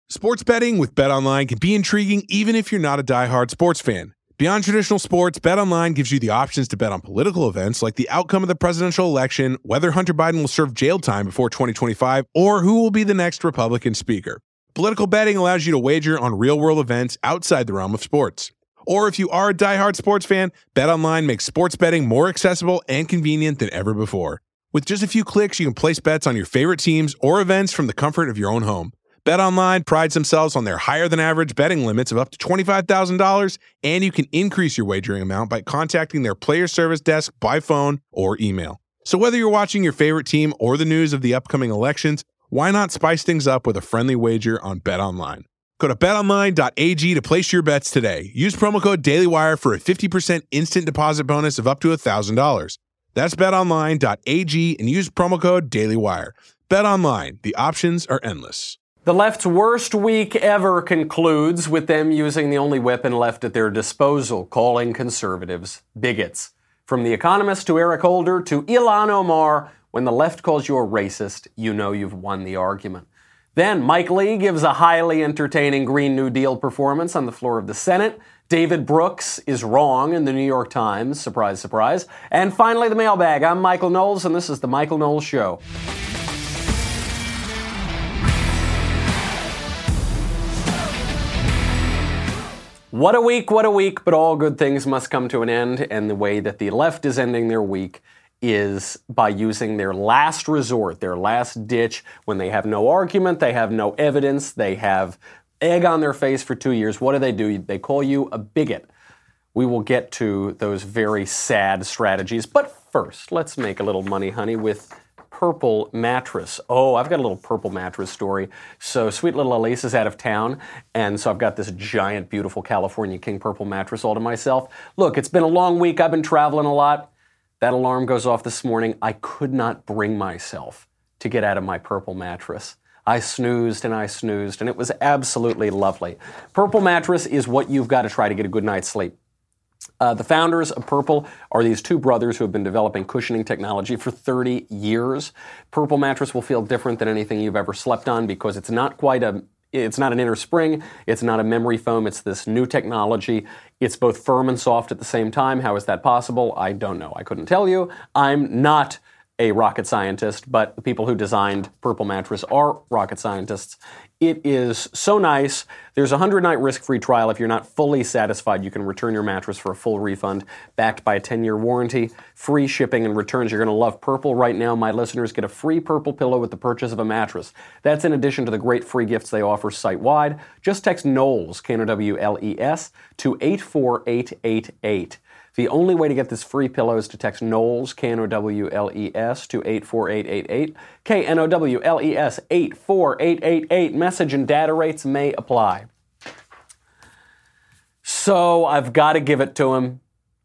Sports betting with BetOnline can be intriguing even if you're not a diehard sports fan. Beyond traditional sports, BetOnline gives you the options to bet on political events like the outcome of the presidential election, whether Hunter Biden will serve jail time before 2025, or who will be the next Republican speaker. Political betting allows you to wager on real-world events outside the realm of sports. Or if you are a diehard sports fan, BetOnline makes sports betting more accessible and convenient than ever before. With just a few clicks, you can place bets on your favorite teams or events from the comfort of your own home. BetOnline prides themselves on their higher-than-average betting limits of up to $25,000, and you can increase your wagering amount by contacting their player service desk by phone or email. So whether you're watching your favorite team or the news of the upcoming elections, why not spice things up with a friendly wager on BetOnline? Go to betonline.ag to place your bets today. Use promo code DailyWire for a 50% instant deposit bonus of up to $1,000. That's betonline.ag and use promo code DailyWire. BetOnline, the options are endless. The left's worst week ever concludes with them using the only weapon left at their disposal, calling conservatives bigots. From The Economist to Eric Holder to Ilhan Omar, when the left calls you a racist, you know you've won the argument. Then Mike Lee gives a highly entertaining Green New Deal performance on the floor of the Senate. David Brooks is wrong in the New York Times. Surprise, surprise. And finally, the mailbag. I'm Michael Knowles, and this is The Michael Knowles Show. What a week, but all good things must come to an end, and the way that the left is ending their week is by using their last resort, their last ditch, when they have no argument, they have no evidence, they have egg on their face for 2 years. What do? They call you a bigot. We will get to those very sad strategies, but first, let's make a little money, honey, with Purple Mattress. Oh, I've got a little Purple Mattress story. So sweet little Elise is out of town, and so I've got this giant, beautiful California King Purple Mattress all to myself. Look, it's been a long week. I've been traveling a lot. That alarm goes off this morning. I could not bring myself to get out of my Purple Mattress. I snoozed, and it was absolutely lovely. Purple Mattress is what you've got to try to get a good night's sleep. The founders of Purple are these two brothers who have been developing cushioning technology for 30 years. Purple Mattress will feel different than anything you've ever slept on because it's not an inner spring, it's not a memory foam, it's this new technology. It's both firm and soft at the same time. How is that possible? I don't know. I couldn't tell you. I'm not a rocket scientist, but the people who designed Purple Mattress are rocket scientists. It is so nice. There's a 100-night risk-free trial. If you're not fully satisfied, you can return your mattress for a full refund, backed by a 10-year warranty, free shipping and returns. You're going to love Purple. Right now, my listeners get a free Purple pillow with the purchase of a mattress. That's in addition to the great free gifts they offer site-wide. Just text Knowles, Knowles, to 84888. The only way to get this free pillow is to text Knowles, Knowles, to 84888. Knowles, 84888. Message and data rates may apply. So I've got to give it to him.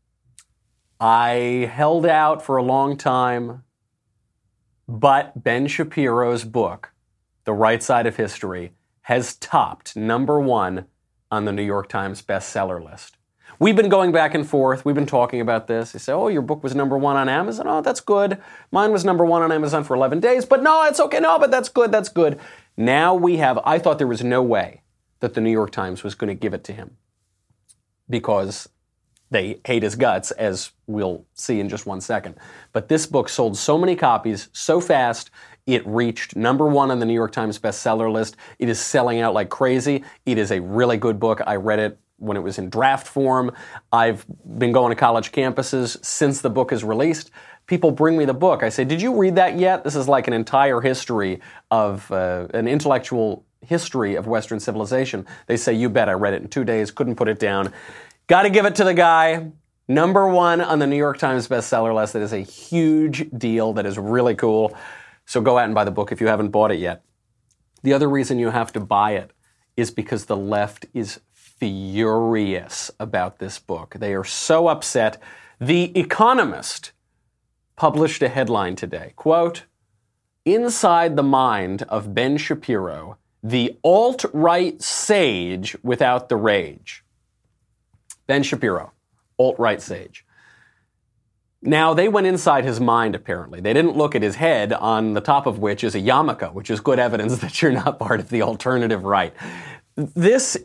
I held out for a long time, but Ben Shapiro's book, The Right Side of History, has topped #1 on the New York Times bestseller list. We've been going back and forth. We've been talking about this. They say, oh, your book was #1 on Amazon. Oh, that's good. Mine was #1 on Amazon for 11 days. But no, it's okay. No, but that's good. Now I thought there was no way that the New York Times was going to give it to him because they hate his guts, as we'll see in just 1 second. But this book sold so many copies so fast, it reached #1 on the New York Times bestseller list. It is selling out like crazy. It is a really good book. I read it when it was in draft form. I've been going to college campuses since the book is released. People bring me the book. I say, did you read that yet? This is like an entire history of an intellectual history of Western civilization. They say, you bet, I read it in 2 days, couldn't put it down. Got to give it to the guy. #1 on the New York Times bestseller list. That is a huge deal. That is really cool. So go out and buy the book if you haven't bought it yet. The other reason you have to buy it is because the left is furious about this book. They are so upset. The Economist published a headline today, quote, "Inside the mind of Ben Shapiro, the alt-right sage without the rage." Ben Shapiro, alt-right sage. Now, they went inside his mind, apparently. They didn't look at his head, on the top of which is a yarmulke, which is good evidence that you're not part of the alternative right. There's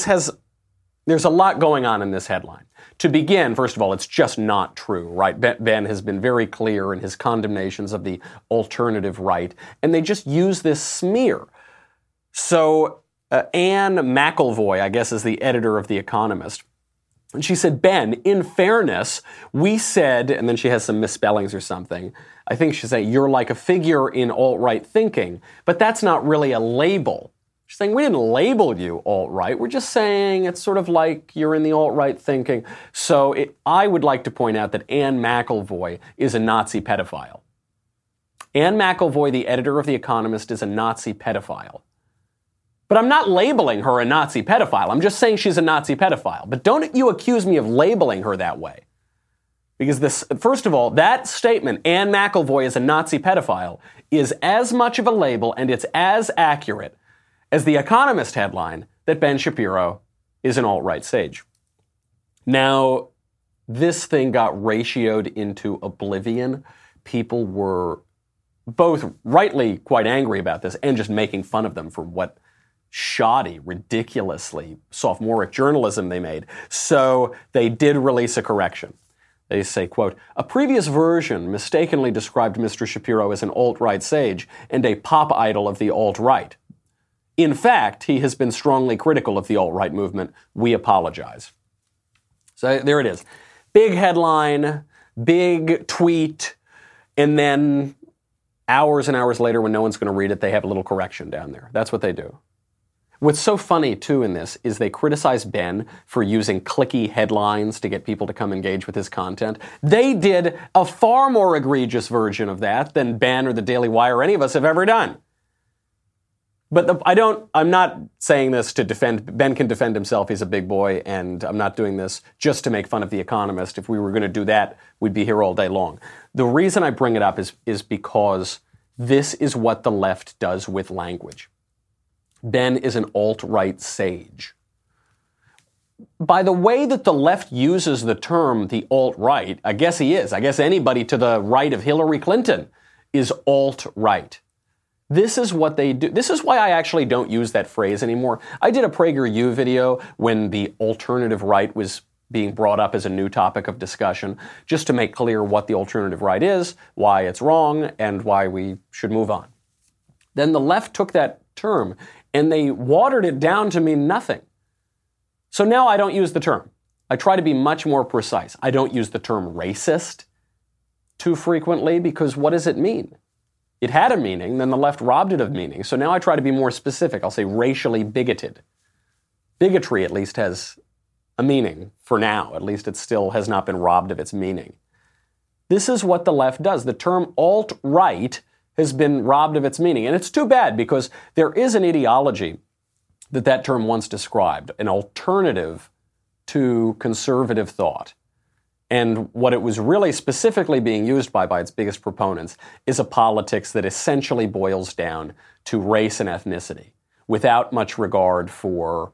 a lot going on in this headline. To begin, first of all, it's just not true, right? Ben has been very clear in his condemnations of the alternative right, and they just use this smear. So Anne McElvoy, I guess, is the editor of The Economist. And she said, Ben, in fairness, we said, and then she has some misspellings or something. I think she said, you're like a figure in alt-right thinking, but that's not really a label. She's saying, we didn't label you alt-right. We're just saying it's sort of like you're in the alt-right thinking. So I would like to point out that Anne McElvoy is a Nazi pedophile. Anne McElvoy, the editor of The Economist, is a Nazi pedophile. But I'm not labeling her a Nazi pedophile. I'm just saying she's a Nazi pedophile. But don't you accuse me of labeling her that way. Because first of all, that statement, Anne McElvoy is a Nazi pedophile, is as much of a label and it's as accurate as the Economist headline that Ben Shapiro is an alt-right sage. Now, this thing got ratioed into oblivion. People were both rightly quite angry about this and just making fun of them for what shoddy, ridiculously sophomoric journalism they made. So they did release a correction. They say, quote, a previous version mistakenly described Mr. Shapiro as an alt-right sage and a pop idol of the alt-right. In fact, he has been strongly critical of the alt-right movement. We apologize. So there it is. Big headline, big tweet, and then hours and hours later when no one's going to read it, they have a little correction down there. That's what they do. What's so funny, too, in this is they criticize Ben for using clicky headlines to get people to come engage with his content. They did a far more egregious version of that than Ben or the Daily Wire or any of us have ever done. But I'm not saying this to defend, Ben can defend himself, he's a big boy, and I'm not doing this just to make fun of The Economist. If we were going to do that, we'd be here all day long. The reason I bring it up is because this is what the left does with language. Ben is an alt-right sage. By the way that the left uses the term the alt-right, I guess he is. I guess anybody to the right of Hillary Clinton is alt-right. This is what they do. This is why I actually don't use that phrase anymore. I did a PragerU video when the alternative right was being brought up as a new topic of discussion, just to make clear what the alternative right is, why it's wrong, and why we should move on. Then the left took that term and they watered it down to mean nothing. So now I don't use the term. I try to be much more precise. I don't use the term racist too frequently because what does it mean? It had a meaning, then the left robbed it of meaning. So now I try to be more specific. I'll say racially bigoted. Bigotry at least has a meaning for now. At least it still has not been robbed of its meaning. This is what the left does. The term alt-right has been robbed of its meaning. And it's too bad because there is an ideology that term once described, an alternative to conservative thought. And what it was really specifically being used by its biggest proponents is a politics that essentially boils down to race and ethnicity without much regard for,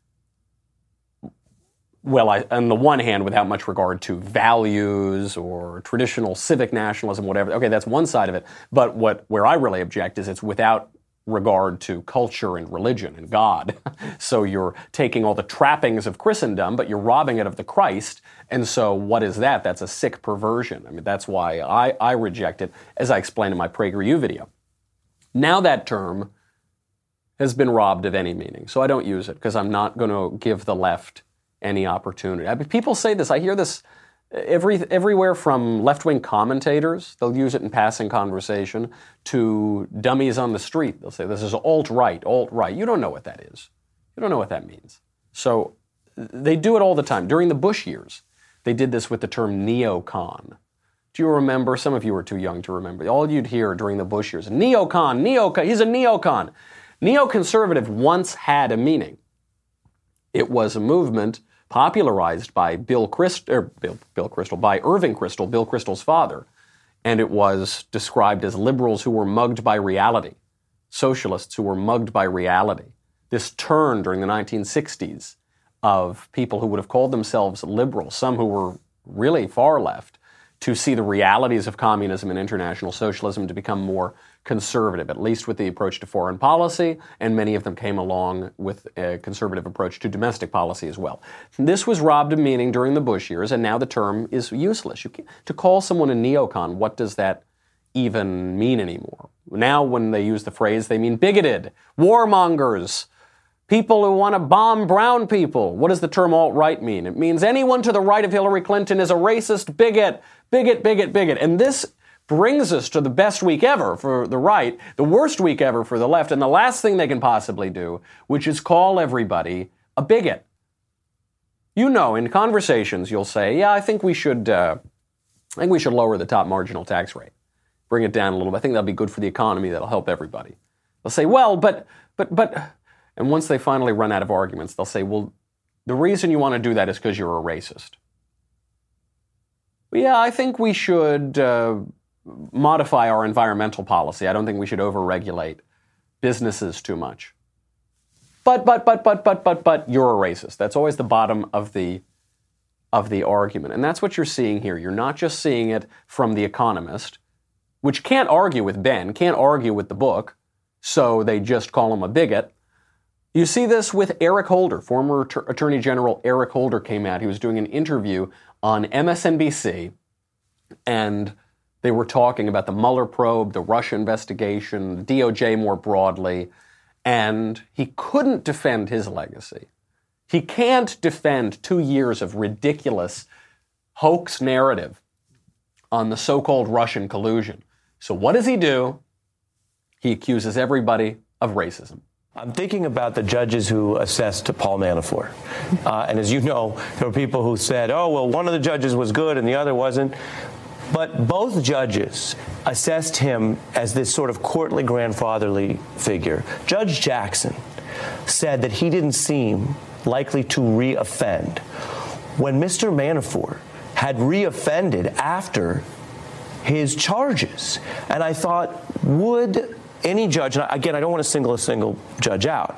on the one hand, without much regard to values or traditional civic nationalism, whatever. Okay, that's one side of it. But where I really object is it's without regard to culture and religion and God. So you're taking all the trappings of Christendom, but you're robbing it of the Christ. And so what is that? That's a sick perversion. I mean, that's why I reject it, as I explained in my PragerU video. Now that term has been robbed of any meaning. So I don't use it because I'm not going to give the left any opportunity. I mean, people say this. I hear this everywhere from left-wing commentators. They'll use it in passing conversation to dummies on the street. They'll say, this is alt-right, alt-right. You don't know what that is. You don't know what that means. So they do it all the time. During the Bush years, they did this with the term neocon. Do you remember? Some of you are too young to remember. All you'd hear during the Bush years, neocon, he's a neocon. Neoconservative once had a meaning. It was a movement popularized by Irving Kristol, Bill Kristol's father, and it was described as liberals who were mugged by reality, socialists who were mugged by reality. This turn during the 1960s of people who would have called themselves liberals, some who were really far left, to see the realities of communism and international socialism, to become more conservative, at least with the approach to foreign policy, and many of them came along with a conservative approach to domestic policy as well. This was robbed of meaning during the Bush years, and now the term is useless. To call someone a neocon, what does that even mean anymore? Now when they use the phrase, they mean bigoted, warmongers, people who want to bomb brown people. What does the term alt-right mean? It means anyone to the right of Hillary Clinton is a racist bigot, bigot, bigot, bigot. And this brings us to the best week ever for the right, the worst week ever for the left, and the last thing they can possibly do, which is call everybody a bigot. You know, in conversations, you'll say, yeah, I think we should lower the top marginal tax rate. Bring it down a little bit. I think that'll be good for the economy. That'll help everybody. They'll say, well, but, and once they finally run out of arguments, they'll say, well, the reason you want to do that is because you're a racist. Yeah, I think we should modify our environmental policy. I don't think we should overregulate businesses too much. But, you're a racist. That's always the bottom of the argument. And that's what you're seeing here. You're not just seeing it from The Economist, which can't argue with Ben, can't argue with the book, so they just call him a bigot. You see this with Eric Holder. Former Attorney General Eric Holder came out. He was doing an interview on MSNBC, and they were talking about the Mueller probe, the Russia investigation, DOJ more broadly, and he couldn't defend his legacy. He can't defend 2 years of ridiculous hoax narrative on the so-called Russian collusion. So what does he do? He accuses everybody of racism. I'm thinking about the judges who assessed Paul Manafort. And as you know, there were people who said, oh, well, one of the judges was good and the other wasn't. But both judges assessed him as this sort of courtly grandfatherly figure. Judge Jackson said that he didn't seem likely to re-offend. When Mr. Manafort had re-offended after his charges. And I thought, would any judge, and again, I don't want to single a single judge out,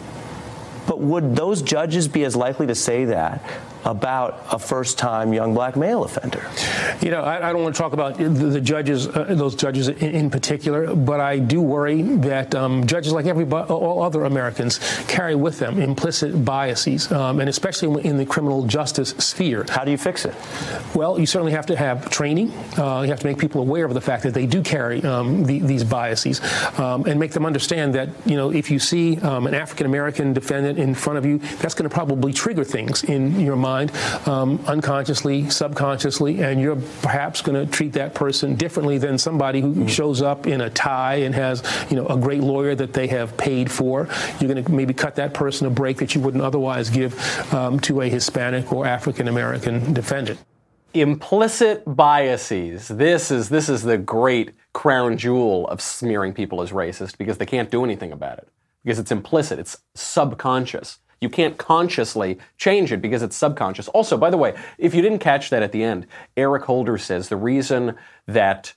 but would those judges be as likely to say that about a first-time young black male offender? You know, I don't want to talk about the judges, those judges in particular, but I do worry that judges, like all other Americans, carry with them implicit biases, and especially in the criminal justice sphere. How do you fix it? Well, you certainly have to have training. You have to make people aware of the fact that they do carry these biases, and make them understand that, you know, if you see an African-American defendant in front of you, that's going to probably trigger things in your mind, unconsciously, subconsciously, and you're perhaps going to treat that person differently than somebody who shows up in a tie and has, you know, a great lawyer that they have paid for. You're going to maybe cut that person a break that you wouldn't otherwise give to a Hispanic or African-American defendant. Implicit biases. This is the great crown jewel of smearing people as racist, because they can't do anything about it. Because it's implicit, it's subconscious. You can't consciously change it because it's subconscious. Also, by the way, if you didn't catch that at the end, Eric Holder says the reason that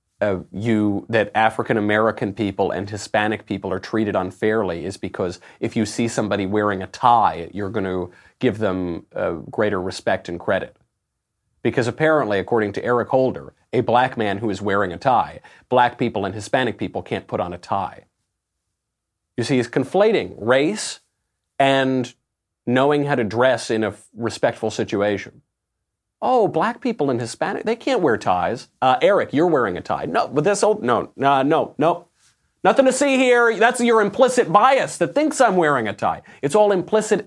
that African American people and Hispanic people are treated unfairly is because if you see somebody wearing a tie, you're going to give them greater respect and credit. Because apparently, according to Eric Holder, a black man who is wearing a tie, black people and Hispanic people can't put on a tie. You see, he's conflating race and knowing how to dress in a respectful situation. Oh, black people and Hispanic, they can't wear ties. Eric, you're wearing a tie. No, but this old, no. Nothing to see here. That's your implicit bias that thinks I'm wearing a tie. It's all implicit.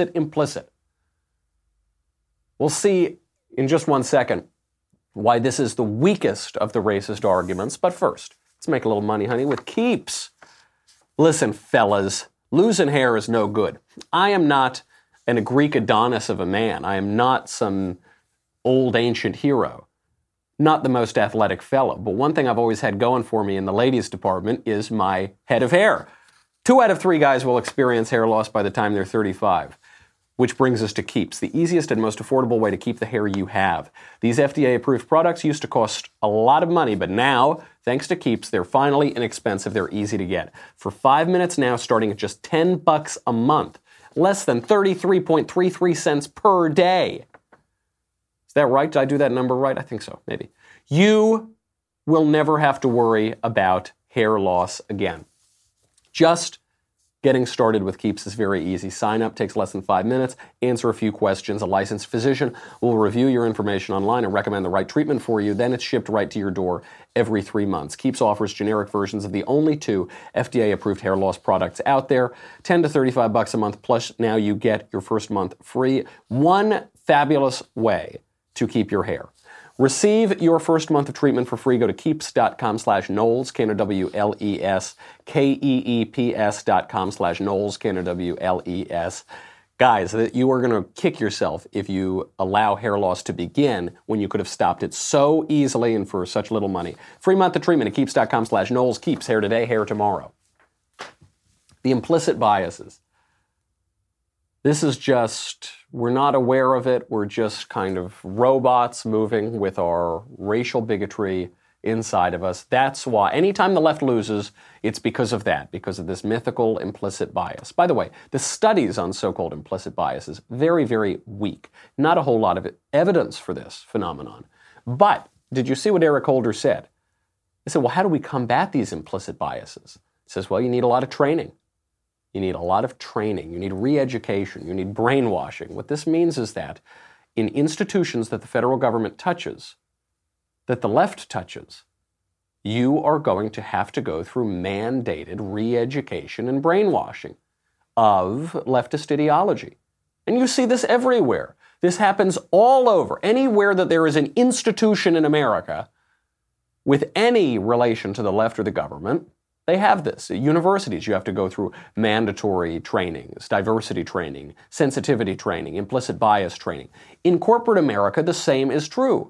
We'll see in just 1 second why this is the weakest of the racist arguments. But first, let's make a little money, honey, with Keeps. Listen, fellas, losing hair is no good. I am not a Greek Adonis of a man. I am not some old ancient hero. Not the most athletic fellow. But one thing I've always had going for me in the ladies department is my head of hair. 2 out of 3 guys will experience hair loss by the time they're 35. Which brings us to Keeps, the easiest and most affordable way to keep the hair you have. These FDA-approved products used to cost a lot of money, but now, thanks to Keeps, they're finally inexpensive. They're easy to get. For 5 minutes now, starting at just $10 a month, less than 33.33 cents per day. Is that right? Did I do that number right? I think so, maybe. You will never have to worry about hair loss again. Just getting started with Keeps is very easy. Sign up takes less than 5 minutes. Answer a few questions. A licensed physician will review your information online and recommend the right treatment for you. Then it's shipped right to your door every 3 months. Keeps offers generic versions of the only 2 FDA-approved hair loss products out there. $10 to $35 a month, plus now you get your first month free. One fabulous way to keep your hair. Receive your first month of treatment for free. Go to keeps.com/Knowles, Knowles, KEEPS.com/Knowles, Knowles. Guys, you are going to kick yourself if you allow hair loss to begin when you could have stopped it so easily and for such little money. Free month of treatment at keeps.com/Knowles. Keeps, hair today, hair tomorrow. The implicit biases. This is just, we're not aware of it. We're just kind of robots moving with our racial bigotry inside of us. That's why anytime the left loses, it's because of that, because of this mythical implicit bias. By the way, the studies on so-called implicit bias is very, very weak. Not a whole lot of evidence for this phenomenon. But did you see what Eric Holder said? He said, well, how do we combat these implicit biases? He says, well, you need a lot of training. You need a lot of training. You need re-education. You need brainwashing. What this means is that in institutions that the federal government touches, that the left touches, you are going to have to go through mandated re-education and brainwashing of leftist ideology. And you see this everywhere. This happens all over. Anywhere that there is an institution in America with any relation to the left or the government, they have this. At universities, you have to go through mandatory trainings, diversity training, sensitivity training, implicit bias training. In corporate America, the same is true.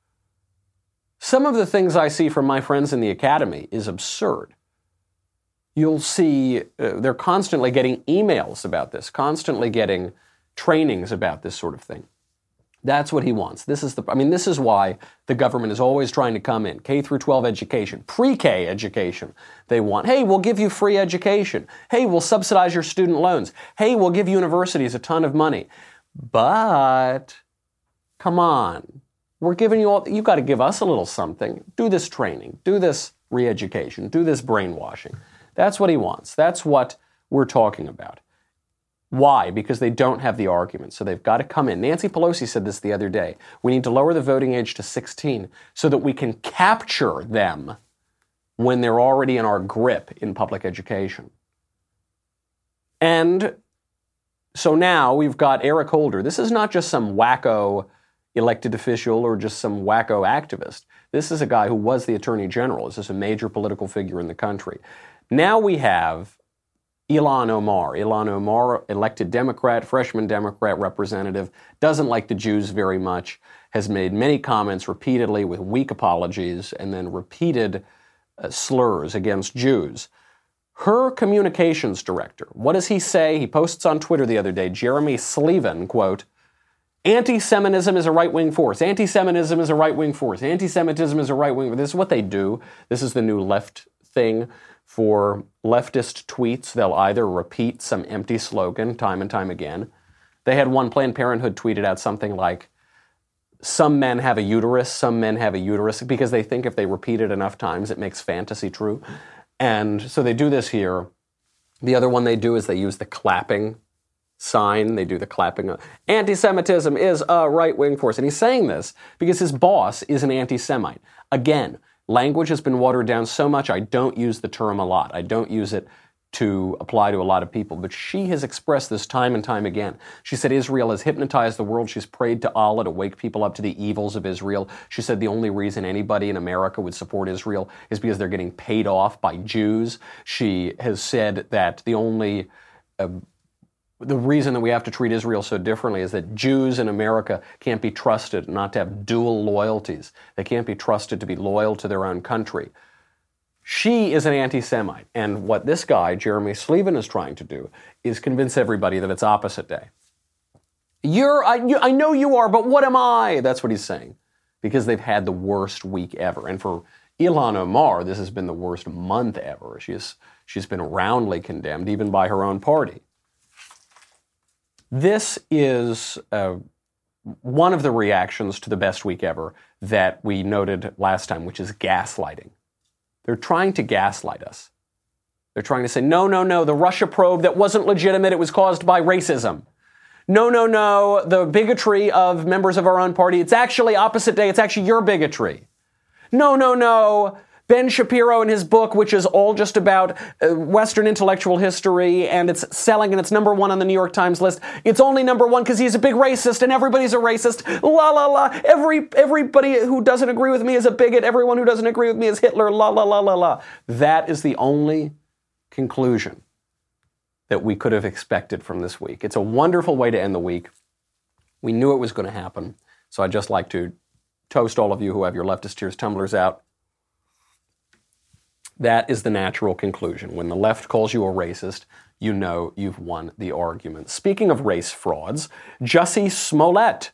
Some of the things I see from my friends in the academy is absurd. You'll see they're constantly getting emails about this, constantly getting trainings about this sort of thing. That's what he wants. This is why the government is always trying to come in. K through 12 education, pre-K education. They want, hey, we'll give you free education. Hey, we'll subsidize your student loans. Hey, we'll give universities a ton of money. But, come on. We're giving you all, you've got to give us a little something. Do this training. Do this re-education. Do this brainwashing. That's what he wants. That's what we're talking about. Why? Because they don't have the argument, so they've got to come in. Nancy Pelosi said this the other day. We need to lower the voting age to 16 so that we can capture them when they're already in our grip in public education. And so now we've got Eric Holder. This is not just some wacko elected official or just some wacko activist. This is a guy who was the Attorney General. This is a major political figure in the country. Now we have Ilhan Omar. Ilhan Omar, elected Democrat, freshman Democrat representative, doesn't like the Jews very much, has made many comments repeatedly with weak apologies and then repeated slurs against Jews. Her communications director, what does he say? He posts on Twitter the other day, Jeremy Slevin, quote, anti-Semitism is a right-wing force. Anti-Semitism is a right-wing force. Anti-Semitism is a right-wing force. This is what they do. This is the new left thing. For leftist tweets, they'll either repeat some empty slogan time and time again. They had one, Planned Parenthood tweeted out something like, some men have a uterus, some men have a uterus, because they think if they repeat it enough times, it makes fantasy true. And so they do this here. The other one they do is they use the clapping sign. They do the clapping. Anti-Semitism is a right-wing force. And he's saying this because his boss is an anti-Semite. Again, language has been watered down so much, I don't use the term a lot. I don't use it to apply to a lot of people. But she has expressed this time and time again. She said Israel has hypnotized the world. She's prayed to Allah to wake people up to the evils of Israel. She said the only reason anybody in America would support Israel is because they're getting paid off by Jews. She has said that the reason that we have to treat Israel so differently is that Jews in America can't be trusted not to have dual loyalties. They can't be trusted to be loyal to their own country. She is an anti-Semite. And what this guy, Jeremy Slevin, is trying to do is convince everybody that it's opposite day. I know you are, but what am I? That's what he's saying. Because they've had the worst week ever. And for Ilhan Omar, this has been the worst month ever. She's been roundly condemned, even by her own party. This is one of the reactions to the best week ever that we noted last time, which is gaslighting. They're trying to gaslight us. They're trying to say, no, the Russia probe, that wasn't legitimate. It was caused by racism. No, the bigotry of members of our own party, it's actually opposite day. It's actually your bigotry. No. Ben Shapiro in his book, which is all just about Western intellectual history, and it's selling and it's number one on the New York Times list. It's only number one because he's a big racist and everybody's a racist. La, la, la. Everybody who doesn't agree with me is a bigot. Everyone who doesn't agree with me is Hitler. La, la, la, la, la. That is the only conclusion that we could have expected from this week. It's a wonderful way to end the week. We knew it was going to happen. So I'd just like to toast all of you who have your leftist tears tumblers out. That is the natural conclusion. When the left calls you a racist, you know you've won the argument. Speaking of race frauds, Jussie Smollett,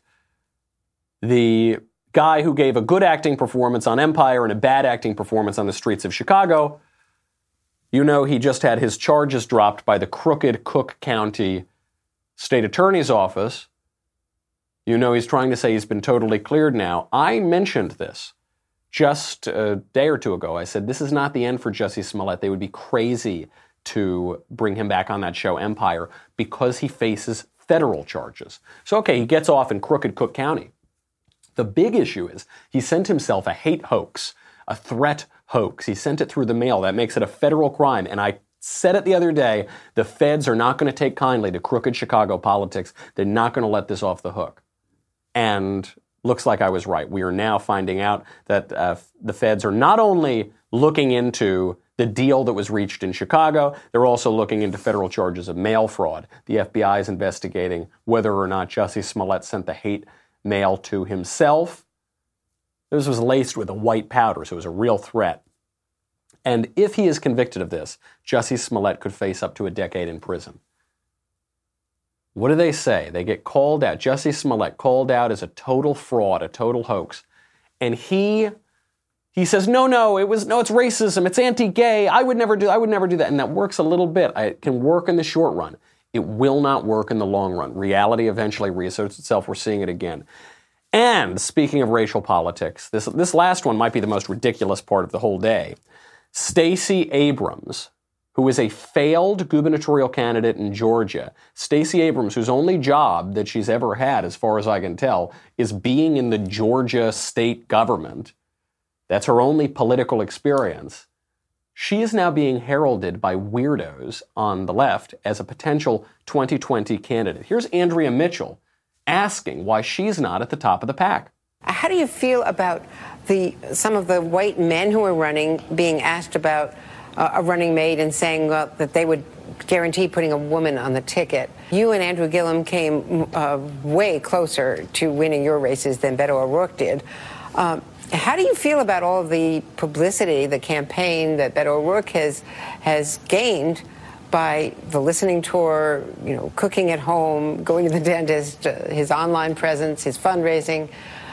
the guy who gave a good acting performance on Empire and a bad acting performance on the streets of Chicago, you know he just had his charges dropped by the crooked Cook County State Attorney's Office. You know he's trying to say he's been totally cleared now. I mentioned this just a day or two ago. I said, this is not the end for Jussie Smollett. They would be crazy to bring him back on that show, Empire, because he faces federal charges. So, okay, he gets off in crooked Cook County. The big issue is he sent himself a hate hoax, a threat hoax. He sent it through the mail. That makes it a federal crime. And I said it the other day, the feds are not going to take kindly to crooked Chicago politics. They're not going to let this off the hook. And looks like I was right. We are now finding out that the feds are not only looking into the deal that was reached in Chicago, they're also looking into federal charges of mail fraud. The FBI is investigating whether or not Jussie Smollett sent the hate mail to himself. This was laced with a white powder, so it was a real threat. And if he is convicted of this, Jussie Smollett could face up to a decade in prison. What do they say? They get called out. Jussie Smollett called out as a total fraud, a total hoax. And he says, no, it's racism. It's anti-gay. I would never do that. And that works a little bit. It can work in the short run. It will not work in the long run. Reality eventually reasserts itself. We're seeing it again. And speaking of racial politics, this last one might be the most ridiculous part of the whole day. Stacey Abrams, who is a failed gubernatorial candidate in Georgia. Stacey Abrams, whose only job that she's ever had, as far as I can tell, is being in the Georgia state government. That's her only political experience. She is now being heralded by weirdos on the left as a potential 2020 candidate. Here's Andrea Mitchell asking why she's not at the top of the pack. How do you feel about some of the white men who are running being asked about a running mate and saying that they would guarantee putting a woman on the ticket? You and Andrew Gillum came way closer to winning your races than Beto O'Rourke did. How do you feel about all of the publicity, the campaign that Beto O'Rourke has gained by the listening tour, cooking at home, going to the dentist, his online presence, his fundraising?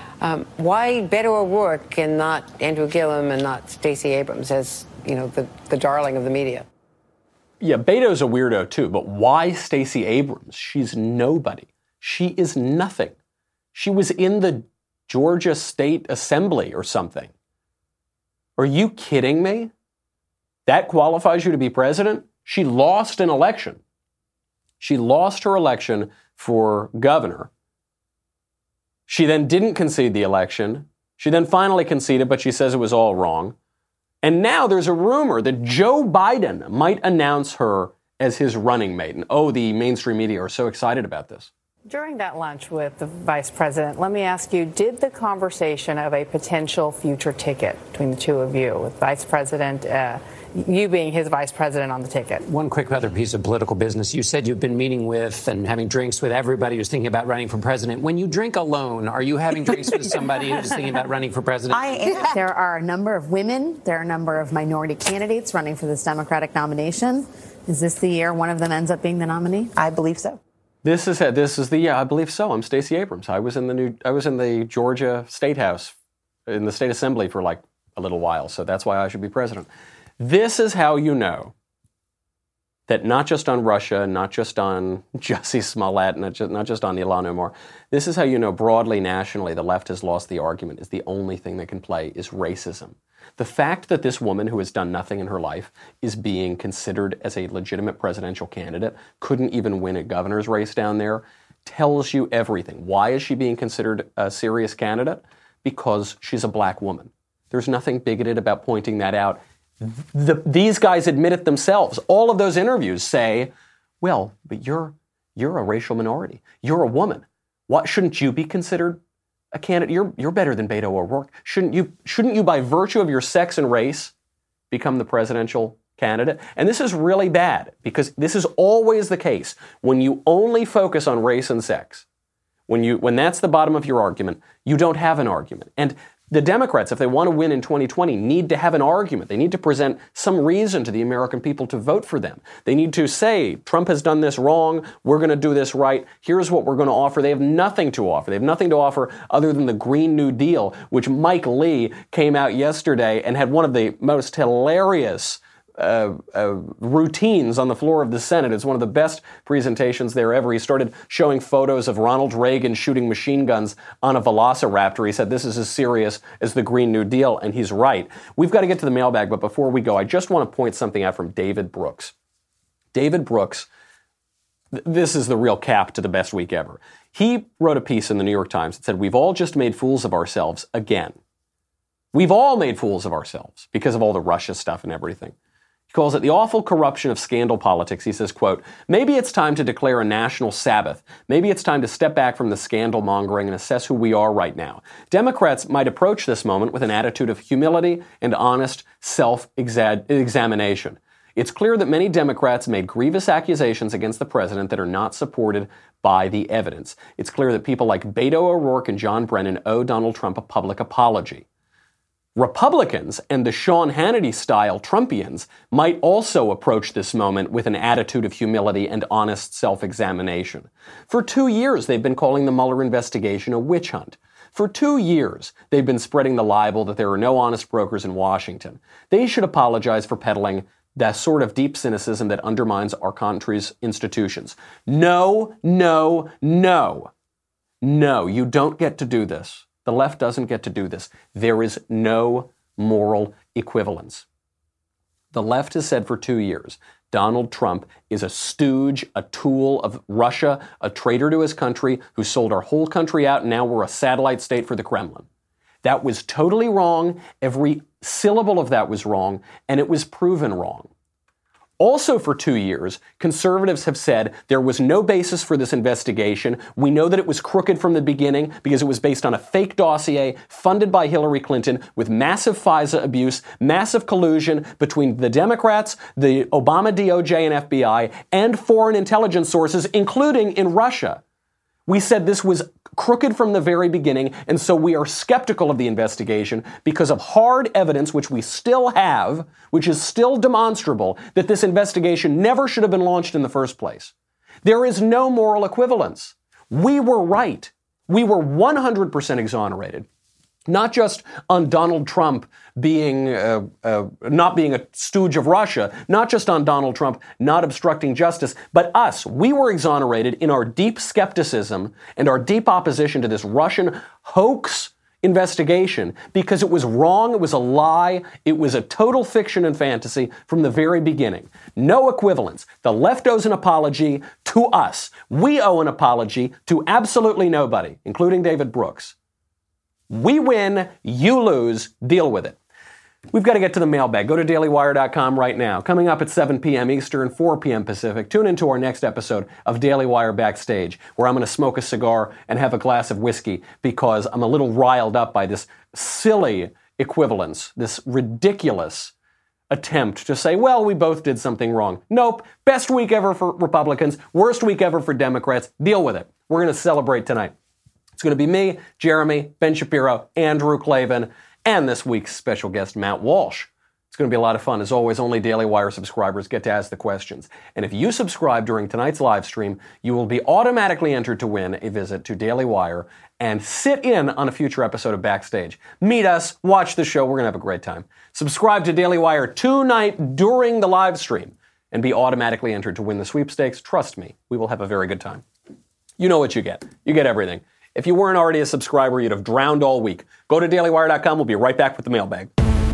Why Beto O'Rourke and not Andrew Gillum and not Stacey Abrams as the darling of the media? Yeah, Beto's a weirdo too, but why Stacey Abrams? She's nobody. She is nothing. She was in the Georgia State Assembly or something. Are you kidding me? That qualifies you to be president? She lost an election. She lost her election for governor. She then didn't concede the election. She then finally conceded, but she says it was all wrong. And now there's a rumor that Joe Biden might announce her as his running mate. And the mainstream media are so excited about this. During that lunch with the vice president, let me ask you, did the conversation of a potential future ticket between the two of you, with vice president, you being his vice president on the ticket? One quick other piece of political business. You said you've been meeting with and having drinks with everybody who's thinking about running for president. When you drink alone, are you having drinks with somebody who's thinking about running for president? I am. There are a number of women. There are a number of minority candidates running for this Democratic nomination. Is this the year one of them ends up being the nominee? I believe so. This is the year. I believe so. I'm Stacey Abrams. I was in the Georgia State House, in the State Assembly for like a little while, so that's why I should be president. This is how you know that not just on Russia, not just on Jussie Smollett, not just on Ilhan Omar, this is how you know broadly, nationally, the left has lost the argument, is the only thing that can play is racism. The fact that this woman who has done nothing in her life is being considered as a legitimate presidential candidate, couldn't even win a governor's race down there, tells you everything. Why is she being considered a serious candidate? Because she's a black woman. There's nothing bigoted about pointing that out. These guys admit it themselves. All of those interviews say, well, but you're a racial minority. You're a woman. What, shouldn't you be considered a candidate? You're better than Beto O'Rourke. Shouldn't you, by virtue of your sex and race, become the presidential candidate? And this is really bad, because this is always the case. When you only focus on race and sex, when that's the bottom of your argument, you don't have an argument. And the Democrats, if they want to win in 2020, need to have an argument. They need to present some reason to the American people to vote for them. They need to say, Trump has done this wrong, we're going to do this right, here's what we're going to offer. They have nothing to offer. They have nothing to offer other than the Green New Deal, which Mike Lee came out yesterday and had one of the most hilarious routines on the floor of the Senate. It's one of the best presentations there ever. He started showing photos of Ronald Reagan shooting machine guns on a Velociraptor. He said, this is as serious as the Green New Deal, and he's right. We've got to get to the mailbag, but before we go, I just want to point something out from David Brooks. David Brooks, this is the real cap to the best week ever. He wrote a piece in the New York Times that said, we've all just made fools of ourselves again. We've all made fools of ourselves because of all the Russia stuff and everything. He calls it the awful corruption of scandal politics. He says, quote, maybe it's time to declare a national Sabbath. Maybe it's time to step back from the scandal mongering and assess who we are right now. Democrats might approach this moment with an attitude of humility and honest self-examination. It's clear that many Democrats made grievous accusations against the president that are not supported by the evidence. It's clear that people like Beto O'Rourke and John Brennan owe Donald Trump a public apology. Republicans and the Sean Hannity-style Trumpians might also approach this moment with an attitude of humility and honest self-examination. For 2 years, they've been calling the Mueller investigation a witch hunt. For 2 years, they've been spreading the libel that there are no honest brokers in Washington. They should apologize for peddling that sort of deep cynicism that undermines our country's institutions. No, no, no. No, you don't get to do this. The left doesn't get to do this. There is no moral equivalence. The left has said for 2 years, Donald Trump is a stooge, a tool of Russia, a traitor to his country, who sold our whole country out, and now we're a satellite state for the Kremlin. That was totally wrong. Every syllable of that was wrong, and it was proven wrong. Also for 2 years, conservatives have said there was no basis for this investigation. We know that it was crooked from the beginning because it was based on a fake dossier funded by Hillary Clinton with massive FISA abuse, massive collusion between the Democrats, the Obama DOJ and FBI, and foreign intelligence sources, including in Russia. We said this was crooked from the very beginning, and so we are skeptical of the investigation because of hard evidence, which we still have, which is still demonstrable, that this investigation never should have been launched in the first place. There is no moral equivalence. We were right. We were 100% exonerated. Not just on Donald Trump being not being a stooge of Russia, not just on Donald Trump not obstructing justice, but us. We were exonerated in our deep skepticism and our deep opposition to this Russian hoax investigation because it was wrong, it was a lie, it was a total fiction and fantasy from the very beginning. No equivalence. The left owes an apology to us. We owe an apology to absolutely nobody, including David Brooks. We win, you lose, deal with it. We've got to get to the mailbag. Go to dailywire.com right now. Coming up at 7 p.m. Eastern, 4 p.m. Pacific, tune into our next episode of Daily Wire Backstage, where I'm going to smoke a cigar and have a glass of whiskey because I'm a little riled up by this silly equivalence, this ridiculous attempt to say, well, we both did something wrong. Nope. Best week ever for Republicans, worst week ever for Democrats. Deal with it. We're going to celebrate tonight. It's going to be me, Jeremy, Ben Shapiro, Andrew Klavan, and this week's special guest, Matt Walsh. It's going to be a lot of fun. As always, only Daily Wire subscribers get to ask the questions. And if you subscribe during tonight's live stream, you will be automatically entered to win a visit to Daily Wire and sit in on a future episode of Backstage. Meet us, watch the show. We're going to have a great time. Subscribe to Daily Wire tonight during the live stream. and be automatically entered to win the sweepstakes. Trust me, we will have a very good time. You know what you get. You get everything. If you weren't already a subscriber, you'd have drowned all week. Go to dailywire.com. We'll be right back with the mailbag.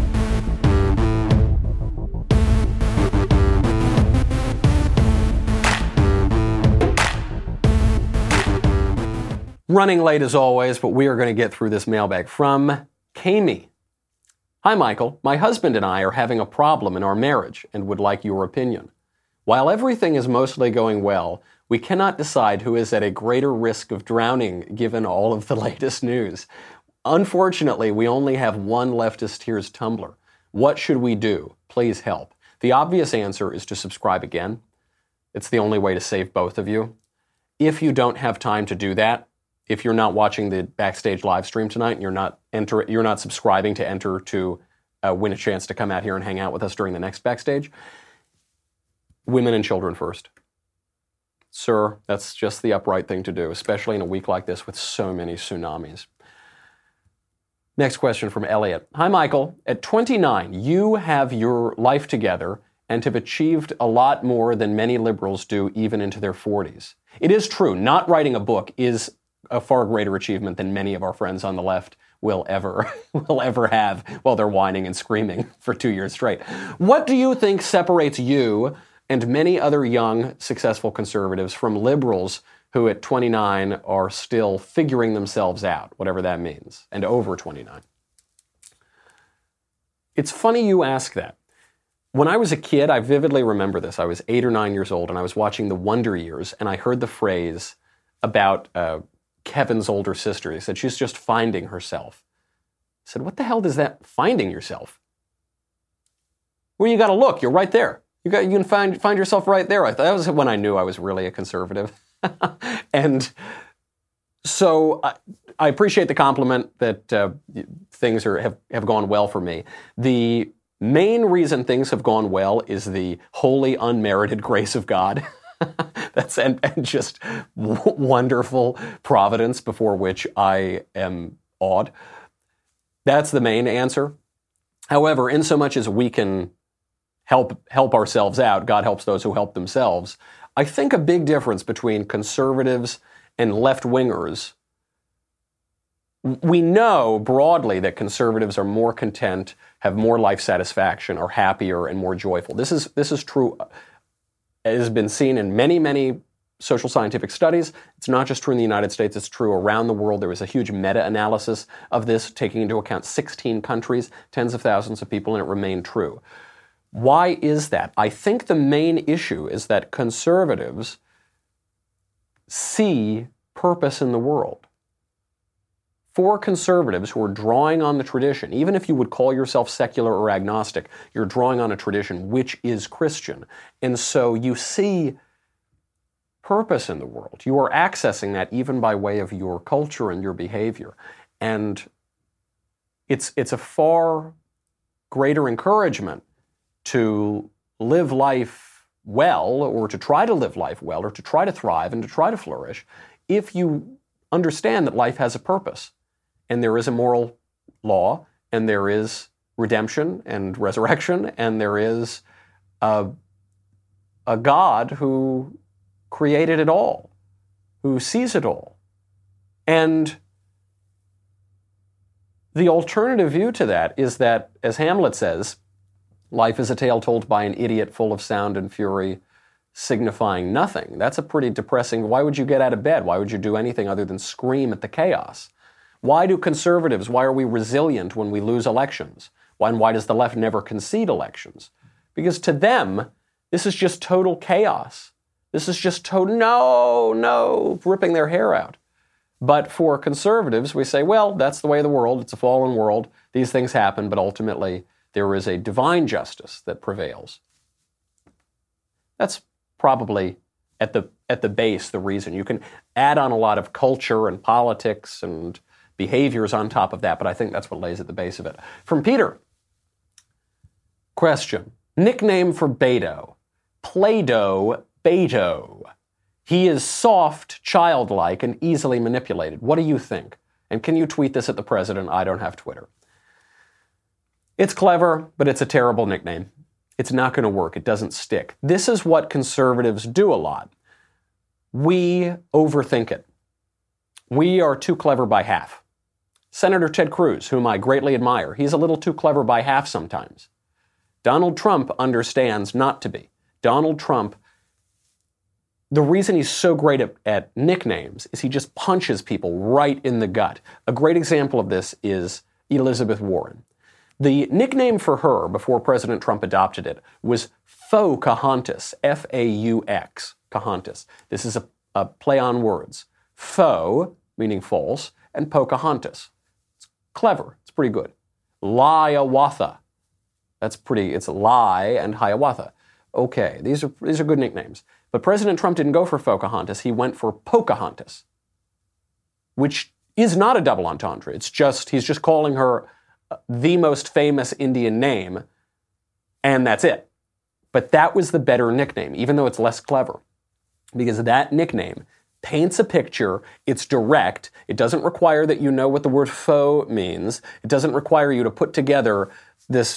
Running late as always, but we are going to get through this mailbag from Kami. Hi, Michael. My husband and I are having a problem in our marriage and would like your opinion. While everything is mostly going well, we cannot decide who is at a greater risk of drowning given all of the latest news. Unfortunately, we only have one Leftist Tears Tumblr. What should we do? Please help. The obvious answer is to subscribe again. It's the only way to save both of you. If you don't have time to do that, if you're not watching the backstage live stream tonight and you're not subscribing to enter to win a chance to come out here and hang out with us during the next backstage, women and children first. Sir, that's just the upright thing to do, especially in a week like this with so many tsunamis. Next question from Elliot. Hi, Michael. At 29, you have your life together and have achieved a lot more than many liberals do even into their 40s. It is true, not writing a book is a far greater achievement than many of our friends on the left will ever have while they're whining and screaming for 2 years straight. What do you think separates you and many other young, successful conservatives from liberals who at 29 are still figuring themselves out, whatever that means, and over 29? It's funny you ask that. When I was a kid, I vividly remember this. I was 8 or 9 years old, and I was watching The Wonder Years, and I heard the phrase about Kevin's older sister. He said, she's just finding herself. I said, what the hell does that, finding yourself? Well, you got to look. You're right there. You can find yourself right there. That was when I knew I was really a conservative. And so I appreciate the compliment that things have gone well for me. The main reason things have gone well is the wholly unmerited grace of God. That's and just wonderful providence before which I am awed. That's the main answer. However, in so much as we can help ourselves out, God helps those who help themselves, I think a big difference between conservatives and left-wingers, we know broadly that conservatives are more content, have more life satisfaction, are happier and more joyful. This is true. It has been seen in many, many social scientific studies. It's not just true in the United States, it's true around the world. There was a huge meta-analysis of this, taking into account 16 countries, tens of thousands of people, and it remained true. Why is that? I think the main issue is that conservatives see purpose in the world. For conservatives who are drawing on the tradition, even if you would call yourself secular or agnostic, you're drawing on a tradition which is Christian. And so you see purpose in the world. You are accessing that even by way of your culture and your behavior. And it's a far greater encouragement to live life well, or to try to live life well, or to try to thrive and to try to flourish, if you understand that life has a purpose. And there is a moral law, and there is redemption and resurrection, and there is a God who created it all, who sees it all. And the alternative view to that is that, as Hamlet says, life is a tale told by an idiot full of sound and fury, signifying nothing. That's a pretty depressing. Why would you get out of bed? Why would you do anything other than scream at the chaos? Why do conservatives, why are we resilient when we lose elections? Why does the left never concede elections? Because to them, this is just total chaos. This is just total, no, ripping their hair out. But for conservatives, we say, well, that's the way of the world. It's a fallen world. These things happen, but ultimately there is a divine justice that prevails. That's probably at the base the reason. You can add on a lot of culture and politics and behaviors on top of that, but I think that's what lays at the base of it. From Peter. Question. Nickname for Beto. Play-Doh Beto. He is soft, childlike, and easily manipulated. What do you think? And can you tweet this at the president? I don't have Twitter. It's clever, but it's a terrible nickname. It's not going to work. It doesn't stick. This is what conservatives do a lot. We overthink it. We are too clever by half. Senator Ted Cruz, whom I greatly admire, he's a little too clever by half sometimes. Donald Trump understands not to be. Donald Trump, the reason he's so great at nicknames is he just punches people right in the gut. A great example of this is Elizabeth Warren. The nickname for her, before President Trump adopted it, was Faux-Kahontas, F-A-U-X, Kahontas. This is a play on words. Faux, meaning false, and Pocahontas. It's clever. It's pretty good. Hiawatha. It's lie and Hiawatha. Okay, these are good nicknames. But President Trump didn't go for Pocahontas. He went for Pocahontas, which is not a double entendre. It's just, he's just calling her the most famous Indian name, and that's it. But that was the better nickname, even though it's less clever, because that nickname paints a picture. It's direct. It doesn't require that you know what the word faux means. It doesn't require you to put together this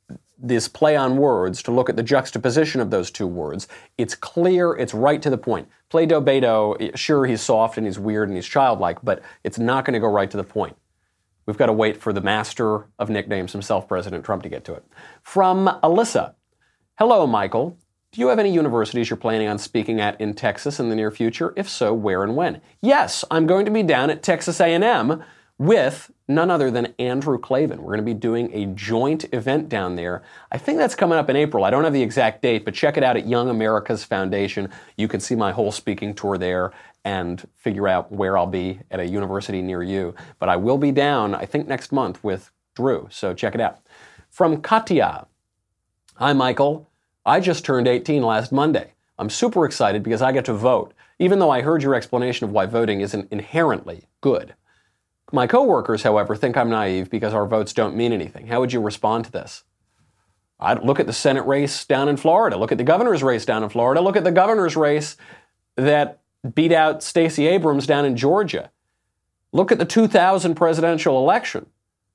play on words to look at the juxtaposition of those two words. It's clear. It's right to the point. Play-Doh Beto, sure, he's soft and he's weird and he's childlike, but it's not going to go right to the point. We've got to wait for the master of nicknames himself, President Trump, to get to it. From Alyssa. Hello, Michael. Do you have any universities you're planning on speaking at in Texas in the near future? If so, where and when? Yes, I'm going to be down at Texas A&M with none other than Andrew Klavan. We're going to be doing a joint event down there. I think that's coming up in April. I don't have the exact date, but check it out at Young America's Foundation. You can see my whole speaking tour there and figure out where I'll be at a university near you. But I will be down, I think, next month with Drew, so check it out. From Katya. Hi, Michael. I just turned 18 last Monday. I'm super excited because I get to vote, even though I heard your explanation of why voting isn't inherently good. My coworkers, however, think I'm naive because our votes don't mean anything. How would you respond to this? I'd look at the Senate race down in Florida. Look at the governor's race down in Florida. Look at the governor's race that beat out Stacey Abrams down in Georgia. Look at the 2000 presidential election.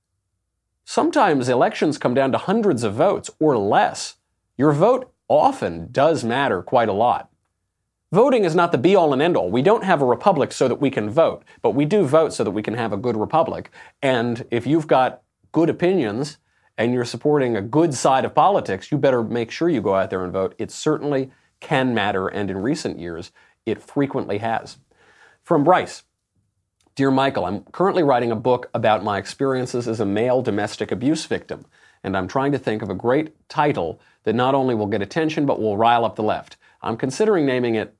Sometimes elections come down to hundreds of votes or less. Your vote often does matter quite a lot. Voting is not the be-all and end-all. We don't have a republic so that we can vote, but we do vote so that we can have a good republic. And if you've got good opinions and you're supporting a good side of politics, you better make sure you go out there and vote. It certainly can matter, and in recent years, it frequently has. From Bryce. Dear Michael, I'm currently writing a book about my experiences as a male domestic abuse victim, and I'm trying to think of a great title that not only will get attention, but will rile up the left. I'm considering naming it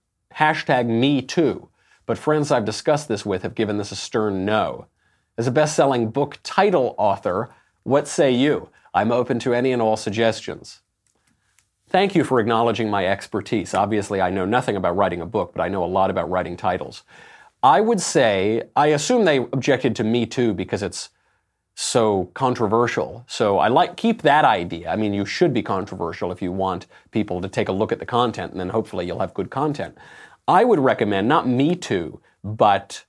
#MeToo, but friends I've discussed this with have given this a stern no. As a best-selling book title author, what say you? I'm open to any and all suggestions. Thank you for acknowledging my expertise. Obviously, I know nothing about writing a book, but I know a lot about writing titles. I would say, I assume they objected to Me Too because it's so controversial. So keep that idea. I mean, you should be controversial if you want people to take a look at the content, and then hopefully you'll have good content. I would recommend not Me Too, but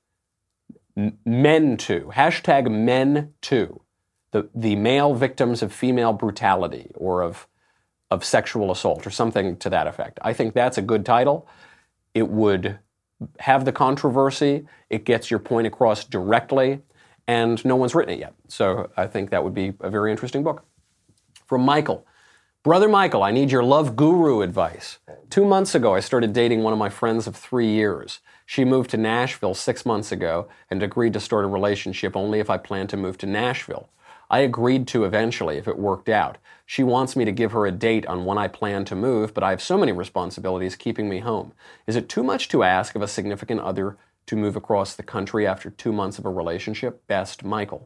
Men Too. #Men Too. The male victims of female brutality or of sexual assault or something to that effect. I think that's a good title. It would have the controversy. It gets your point across directly. And no one's written it yet. So I think that would be a very interesting book. From Michael. Brother Michael, I need your love guru advice. 2 months ago, I started dating one of my friends of 3 years. She moved to Nashville 6 months ago and agreed to start a relationship only if I planned to move to Nashville. I agreed to eventually if it worked out. She wants me to give her a date on when I plan to move, but I have so many responsibilities keeping me home. Is it too much to ask of a significant other to move across the country after 2 months of a relationship? Best, Michael.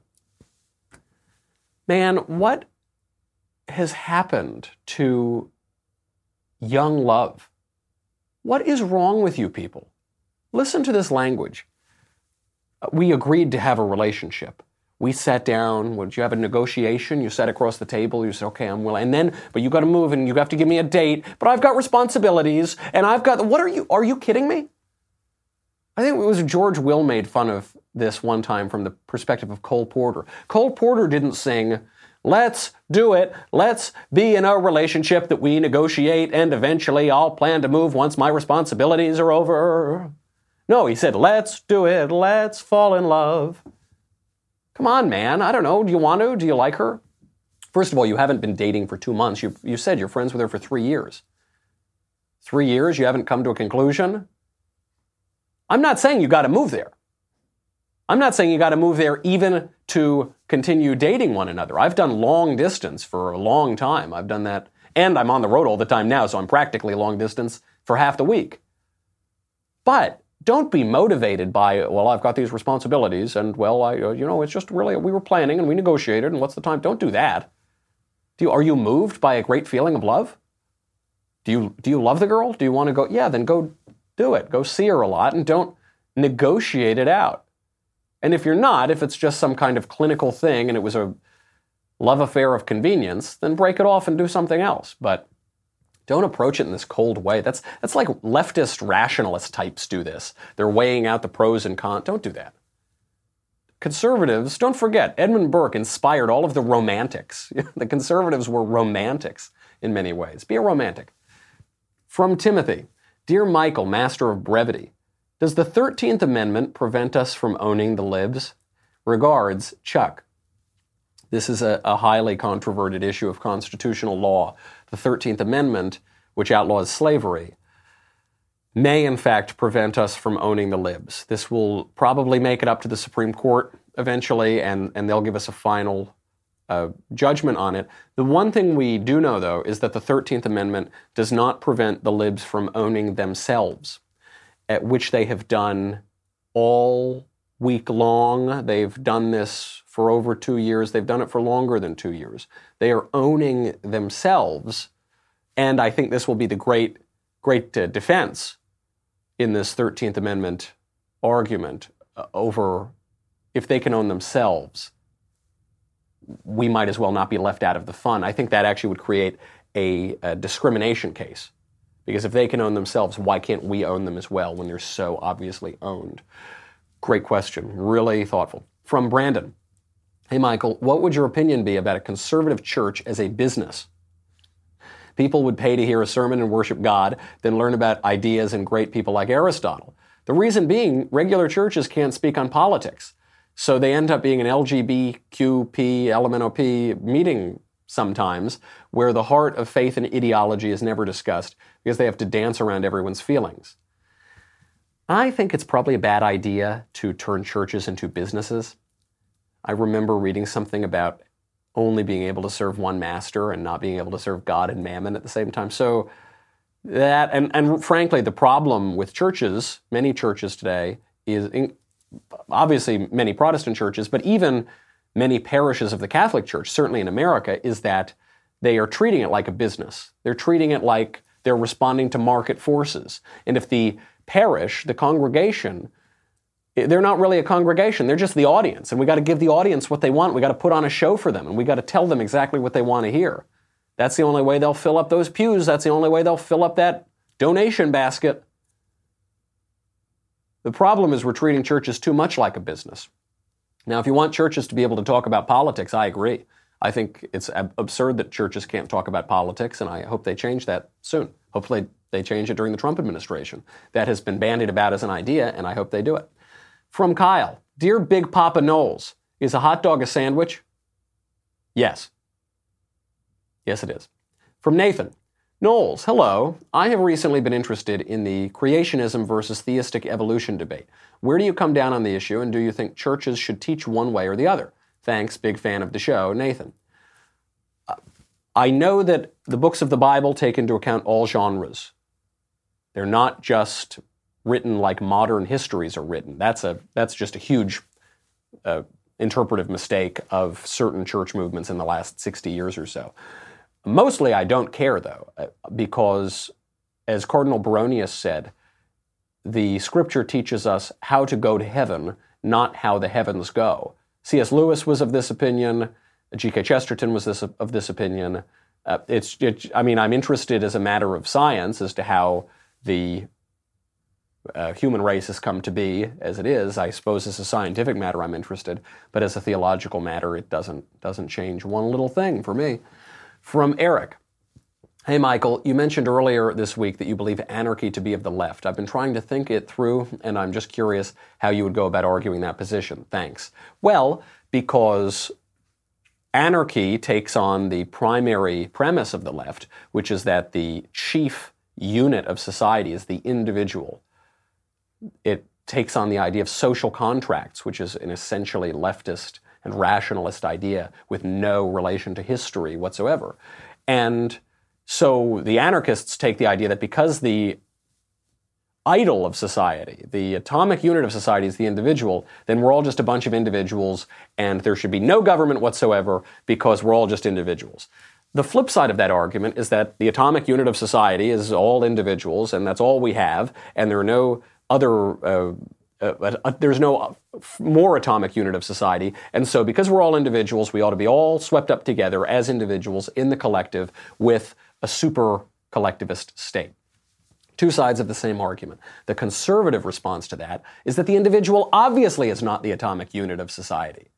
Man, what has happened to young love? What is wrong with you people? Listen to this language. We agreed to have a relationship. We sat down. Would you have a negotiation? You sat across the table. You said, okay, I'm willing. And then, but you got to move and you have to give me a date. But I've got responsibilities and I've got, are you kidding me? I think it was George Will made fun of this one time from the perspective of Cole Porter. Cole Porter didn't sing, Let's do it. Let's be in a relationship that we negotiate, and eventually I'll plan to move once my responsibilities are over. No, he said, let's do it. Let's fall in love. Come on, man. I don't know. Do you want to? Do you like her? First of all, you haven't been dating for 2 months. You said you're friends with her for 3 years. 3 years, you haven't come to a conclusion? I'm not saying you got to move there. I'm not saying you got to move there even to continue dating one another. I've done long distance for a long time. I've done that, and I'm on the road all the time now, so I'm practically long distance for half the week. But don't be motivated by, well, I've got these responsibilities, and, well, it's just really, we were planning and we negotiated, and what's the time? Don't do that. Are you moved by a great feeling of love? Do you love the girl? Do you want to go? Yeah, then go do it. Go see her a lot, and don't negotiate it out. And if you're not, if it's just some kind of clinical thing and it was a love affair of convenience, then break it off and do something else. But don't approach it in this cold way. That's like leftist rationalist types do this. They're weighing out the pros and cons. Don't do that. Conservatives, don't forget, Edmund Burke inspired all of the romantics. The conservatives were romantics in many ways. Be a romantic. From Timothy, Dear Michael, Master of Brevity, does the 13th Amendment prevent us from owning the libs? Regards, Chuck. This is a highly controverted issue of constitutional law. The 13th Amendment, which outlaws slavery, may in fact prevent us from owning the libs. This will probably make it up to the Supreme Court eventually, and they'll give us a final judgment on it. The one thing we do know, though, is that the 13th Amendment does not prevent the libs from owning themselves, at which they have done all week long. They've done this for over 2 years. They've done it for longer than 2 years. They are owning themselves, and I think this will be the great defense in this 13th Amendment argument over if they can own themselves, we might as well not be left out of the fun. I think that actually would create a discrimination case. Because if they can own themselves, why can't we own them as well when they're so obviously owned? Great question. Really thoughtful. From Brandon. Hey, Michael, what would your opinion be about a conservative church as a business? People would pay to hear a sermon and worship God, then learn about ideas and great people like Aristotle. The reason being, regular churches can't speak on politics. So they end up being an LGBTQP, LMNOP meeting sometimes, where the heart of faith and ideology is never discussed because they have to dance around everyone's feelings. I think it's probably a bad idea to turn churches into businesses. I remember reading something about only being able to serve one master and not being able to serve God and mammon at the same time. So that, and frankly, the problem with churches, many churches today, is obviously many Protestant churches, but even many parishes of the Catholic Church, certainly in America, is that they are treating it like a business. They're treating it like they're responding to market forces. And if the parish, the congregation, they're not really a congregation, they're just the audience. And we got to give the audience what they want. We got to put on a show for them, and we got to tell them exactly what they want to hear. That's the only way they'll fill up those pews. That's the only way they'll fill up that donation basket. The problem is we're treating churches too much like a business. Now, if you want churches to be able to talk about politics, I agree. I think it's absurd that churches can't talk about politics, and I hope they change that soon. Hopefully they change it during the Trump administration. That has been bandied about as an idea, and I hope they do it. From Kyle, Dear Big Papa Knowles, is a hot dog a sandwich? Yes. Yes, it is. From Nathan, Knowles, hello. I have recently been interested in the creationism versus theistic evolution debate. Where do you come down on the issue, and do you think churches should teach one way or the other? Thanks, big fan of the show, Nathan. I know that the books of the Bible take into account all genres. They're not just written like modern histories are written. That's just a huge interpretive mistake of certain church movements in the last 60 years or so. Mostly I don't care, though, because, as Cardinal Baronius said, the Scripture teaches us how to go to heaven, not how the heavens go. C.S. Lewis was of this opinion. G.K. Chesterton was of this opinion. I'm interested as a matter of science as to how the human race has come to be as it is. I suppose as a scientific matter I'm interested, but as a theological matter it doesn't change one little thing for me. From Eric. Hey Michael, you mentioned earlier this week that you believe anarchy to be of the left. I've been trying to think it through, and I'm just curious how you would go about arguing that position. Thanks. Well, because anarchy takes on the primary premise of the left, which is that the chief unit of society is the individual. It takes on the idea of social contracts, which is an essentially leftist and rationalist idea with no relation to history whatsoever. And so the anarchists take the idea that because the idol of society, the atomic unit of society is the individual, then we're all just a bunch of individuals and there should be no government whatsoever because we're all just individuals. The flip side of that argument is that the atomic unit of society is all individuals and that's all we have, and there are no other there's no more atomic unit of society, and so because we're all individuals, we ought to be all swept up together as individuals in the collective with a super collectivist state. Two sides of the same argument. The conservative response to that is that the individual obviously is not the atomic unit of society.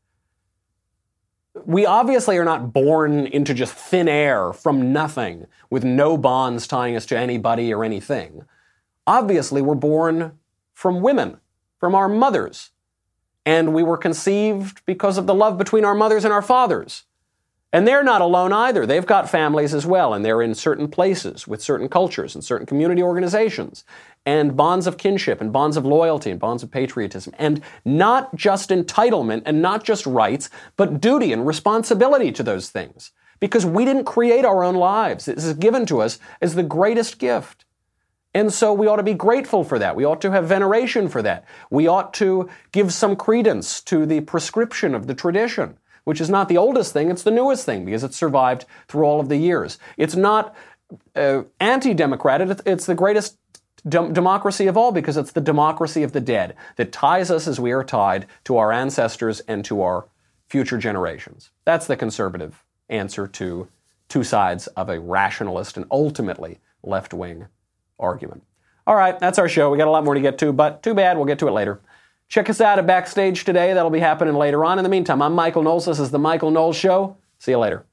We obviously are not born into just thin air from nothing with no bonds tying us to anybody or anything. Obviously, we're born from women, from our mothers. And we were conceived because of the love between our mothers and our fathers. And they're not alone either. They've got families as well, and they're in certain places with certain cultures and certain community organizations, and bonds of kinship and bonds of loyalty and bonds of patriotism, and not just entitlement and not just rights, but duty and responsibility to those things. Because we didn't create our own lives. This is given to us as the greatest gift. And so we ought to be grateful for that. We ought to have veneration for that. We ought to give some credence to the prescription of the tradition, which is not the oldest thing, it's the newest thing, because it's survived through all of the years. It's not anti-democratic, it's the greatest democracy of all, because it's the democracy of the dead that ties us as we are tied to our ancestors and to our future generations. That's the conservative answer to two sides of a rationalist and ultimately left-wing argument. All right, that's our show. We got a lot more to get to, but too bad, we'll get to it later. Check us out at Backstage today. That'll be happening later on. In the meantime, I'm Michael Knowles. This is The Michael Knowles Show. See you later.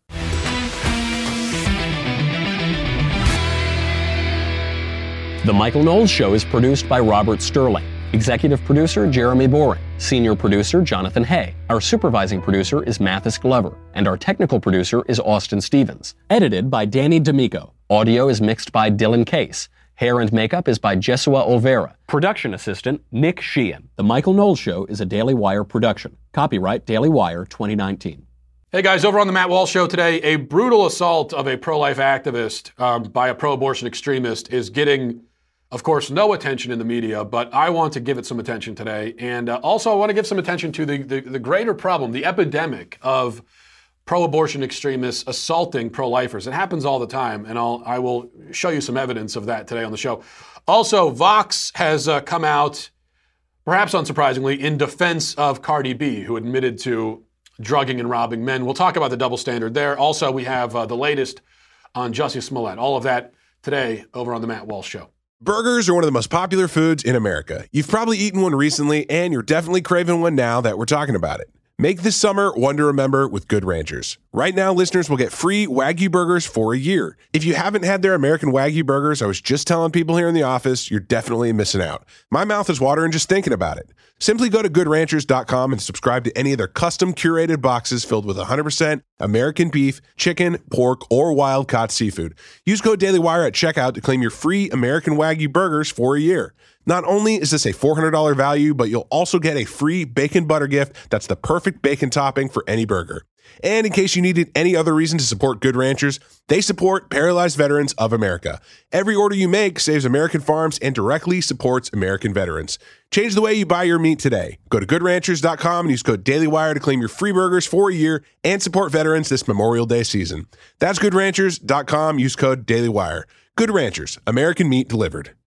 The Michael Knowles Show is produced by Robert Sterling. Executive producer, Jeremy Boring. Senior producer, Jonathan Hay. Our supervising producer is Mathis Glover. And our technical producer is Austin Stevens. Edited by Danny D'Amico. Audio is mixed by Dylan Case. Hair and makeup is by Jesua Olvera. Production assistant, Nick Sheehan. The Michael Knowles Show is a Daily Wire production. Copyright Daily Wire 2019. Hey guys, over on the Matt Walsh Show today, a brutal assault of a pro-life activist by a pro-abortion extremist is getting, of course, no attention in the media, but I want to give it some attention today. And also I want to give some attention to the greater problem, the epidemic of pro-abortion extremists assaulting pro-lifers. It happens all the time, and I will show you some evidence of that today on the show. Also, Vox has come out, perhaps unsurprisingly, in defense of Cardi B, who admitted to drugging and robbing men. We'll talk about the double standard there. Also, we have the latest on Jussie Smollett. All of that today over on the Matt Walsh Show. Burgers are one of the most popular foods in America. You've probably eaten one recently, and you're definitely craving one now that we're talking about it. Make this summer one to remember with Good Ranchers. Right now, listeners will get free Wagyu burgers for a year. If you haven't had their American Wagyu burgers, I was just telling people here in the office, you're definitely missing out. My mouth is watering just thinking about it. Simply go to goodranchers.com and subscribe to any of their custom curated boxes filled with 100% American beef, chicken, pork, or wild-caught seafood. Use code DailyWire at checkout to claim your free American Wagyu burgers for a year. Not only is this a $400 value, but you'll also get a free bacon butter gift that's the perfect bacon topping for any burger. And in case you needed any other reason to support Good Ranchers, they support Paralyzed Veterans of America. Every order you make saves American farms and directly supports American veterans. Change the way you buy your meat today. Go to goodranchers.com and use code DailyWire to claim your free burgers for a year and support veterans this Memorial Day season. That's goodranchers.com. Use code DailyWire. Good Ranchers, American meat delivered.